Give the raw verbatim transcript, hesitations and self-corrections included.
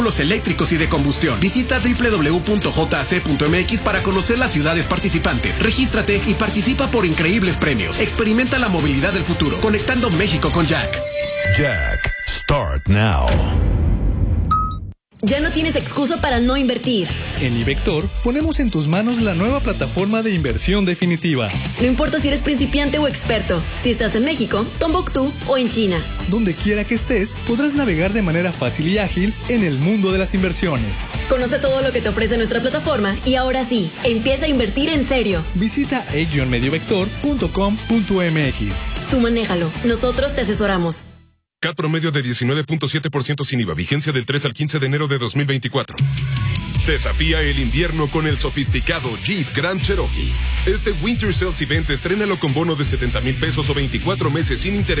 Los eléctricos y de combustión. Visita doble u doble u doble u punto j a c punto m x para conocer las ciudades participantes. Regístrate y participa por increíbles premios. Experimenta la movilidad del futuro, conectando México con Jack. Jack, start now. Ya no tienes excusa para no invertir. En iVector ponemos en tus manos la nueva plataforma de inversión definitiva. No importa si eres principiante o experto, si estás en México, Tombuctú o en China. Donde quiera que estés, podrás navegar de manera fácil y ágil en el mundo de las inversiones. Conoce todo lo que te ofrece nuestra plataforma y ahora sí, empieza a invertir en serio. Visita e guion mediovector punto com punto m x. Tú manéjalo, nosotros te asesoramos. C A T promedio de diecinueve punto siete por ciento sin I V A, vigencia del tres al quince de enero de dos mil veinticuatro. Desafía el invierno con el sofisticado Jeep Grand Cherokee. Este Winter Sales Event estrénalo con bono de setenta mil pesos o veinticuatro meses sin interés.